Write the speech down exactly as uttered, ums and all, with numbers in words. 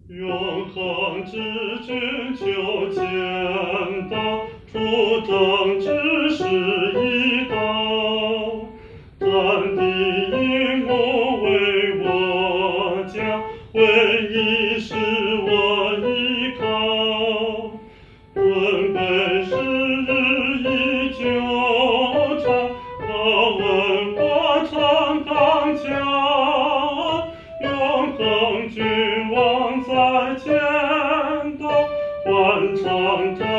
永恒之君求签到，出征之时已到。战地引我为我家，为你是我依靠。尊贵时日依旧长，拷问过程刚强。永恒君王在前头，欢唱着。